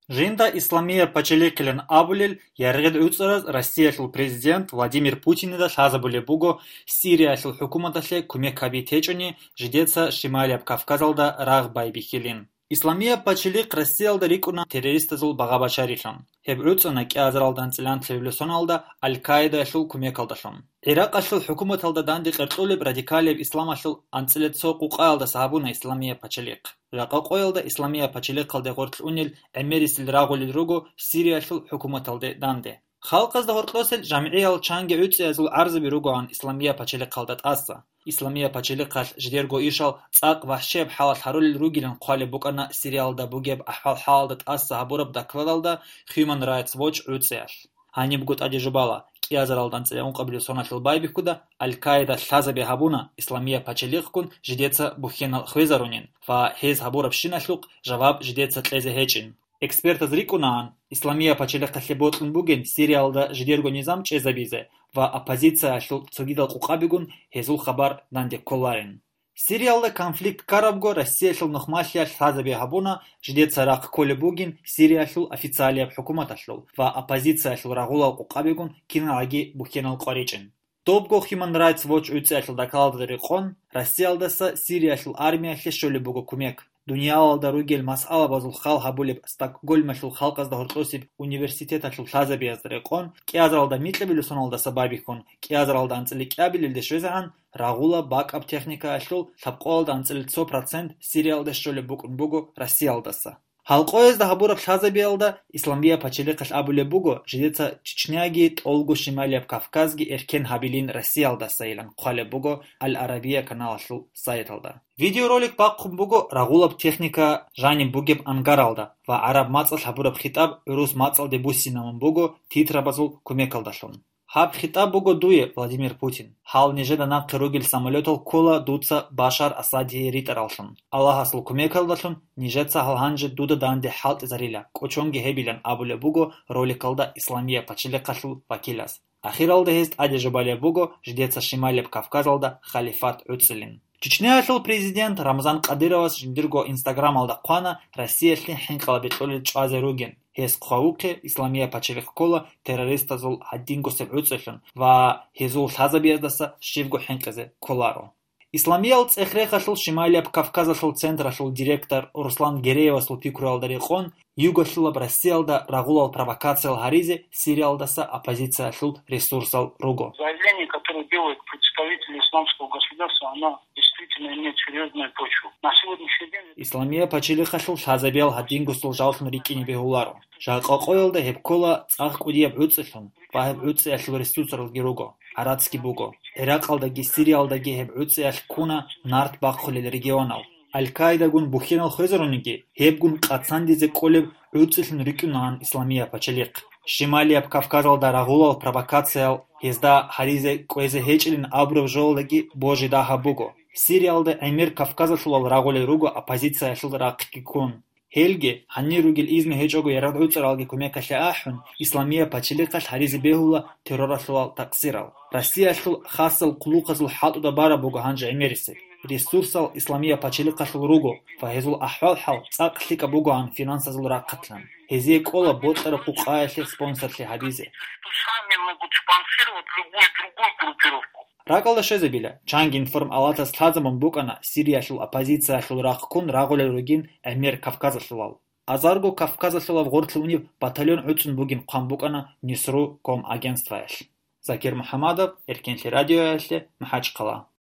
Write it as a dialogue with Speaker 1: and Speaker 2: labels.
Speaker 1: Жиында Исламия пачелекелен абулел яргед уцараз Россияшыл президент Владимир Путин да шазабуле буго Сирияшыл хукуматашле кумек кабитечуни жидеца Шималияб Кавказалда рагбай бихилин. Исламия пачелик Россиялда рикуна террористазул багабачаришан. Хеб уцана кязаралдан цилан тлевлюсоналда Аль-Каида шул кумекалдашан. Ирак ашыл хукуматалда данди кыртулеб радикалеб исламашыл анцилетсо куқаалда сабуна Исламия пачелик. Рақа қойылда Исламия пачелик қалде ғортл унел эмерисил рағулил ругу Сирияшыл хукуматалде данде. Халқазда ғортлосел жамиал чанге үтсе азул арзы биругуан Исламия пачелик қалдат аса. Исламия пачелик қаш ждерго ишал цақ вахшеб халат харулил ругилен қали букана Сириалда бугеб ахвал халдат аса хабураб дакладалда Human Rights Watch үтсеаш. Хани бгут ади жубала. Киязаралдан целяун қабилу сонашыл байбихкуда Аль-Каида шлазабе хабуна Исламия пачелик кун ждеца бухенал хвезарунин. Фа хез хабураб шинашлук жаваб ждеца тлезе хечин. Эксперт зрикунаан Исламия пачелик қаслеботлын буген Сириалда ждерго низам чезабизе. Ва оппозиция ашыл цогидал қуқабигун хезул хабар данде колларин. Сириалда конфликт карабго Россия шыл нухмашля шлазабе хабуна ждеца рaq коле бугин Сирия шыл официалияб хукумат ашлул. Ва оппозиция шыл рагулал қуқабигун киналаги бухенал қоричен. Топго Human Rights Watch үтсе ашыл дакалдыры хон Россиялдаса Сирия шыл армия шоле буго кумек. Дуньялалда ругел мас'ала базул хал хабулеб Стокгольм ашыл халқазда хортосиб университет ашыл шлазабе аздыры хон киязаралда митлебилу соналда сабабихун киязаралда анцили киабилилде швезаан рагула бакап техника ашыл шапқолда анцили 100% Сириалда шоле букун буго Россиялдаса. Халқоезда хабураб шлазабе Исламия пачеликаш абуле буго жидеца Чечняги толгу Шималияб Кавказги эркен хабилин Россиялдаса илан қуале буго Аль-Арабия канал ашыл сайталда. Видеоролик баққым буго рагулаб техника жани бугеб ангаралда ва араб мацал хабураб хитаб урус мацал дебусинамын буго титрабазул кумекалдашлун. Хаб хитаб буго дуе Владимир Путин. Хал нежеданан қиругил самолетол кола дуца Башар Асади ритаралшун. Аллах асыл кумекалдашлун нежеца халханжи дуда данде халт зарила. Кочонги хебилен абуле буго роликалда Исламия пачеликашул вакилас. Ахиралда хест ади жабале буго ждеца Шималияб Кавказалда халифат үтселин. Чечняшыл президент Рамзан Кадыровас жиндирго Инстаграм алда қуана Россия шлин хинқала бетлоли чуазе руген. Хез қуауке Исламия пачелик кола террориста зул хаддинго сеп үтселин ва хезул шазабездаса шивго хинқазе коларо. Исламия цехрехашыл Шималияб Кавказашыл центрашыл директор Руслан Гереевасыл пикуралдари хон югашылаб Россиялда рагулал провокациял харизе Сириалдаса оппозицияшыл ресурсал руго.
Speaker 2: Заявление, которое делают представители исламского государства, оно действительно имеет серьезную почву. На сегодняшний день...
Speaker 1: Исламия пачелихашыл шазабел хаддингусул жаушын рикини бехуларо. Жақоқойылда хепкола цақ кудияб үтсешін, ва хеп үтсеяшыл ресурсарыл гируго. Арадски буго. Ирақалдаги Сириалдаги хеп үтсеяш куна нарт баққулел регионал. Аль-Каида гун бухенал хызаруниги хеп гун қацандизе колеб үтсешін рикунан Исламия пачелик. Шималияб Кавказалда рагулал провокациял хезда харизе квезе хечилин абров жолдаги божи даха буго. Сириалда эмир Кавказашулал рагуле руго оппозиция шул раққи кун. Хелге ханни ругил изме хечогу ярад үцаралги кумекаши ахун Исламия пачеликаш харизе бехула террорашулал таксирал. Россия шул хасал кулуқазул хатуда бара буго ханжа эмерисе. Ресурсал Исламия пачеликашул руго фахезул ахвал хал цақлика буго ан финансазул раққатлан. Хезе кола боттара қуқаяши спонсорши хабизе.
Speaker 2: Сами могут спонсировать другую группировку.
Speaker 1: Ракалда шезебиля, чанги информ алата слазамон букана Сирияшыл оппозицияшыл раққун рағуле ругин эмир Кавказашылал. Азарго Кавказашылав ғортлунив батальон үтсін бугин қам букана Нисру ком агентстваяш. Закир Мухаммадов, Эркенши радио яшли, Махач қала.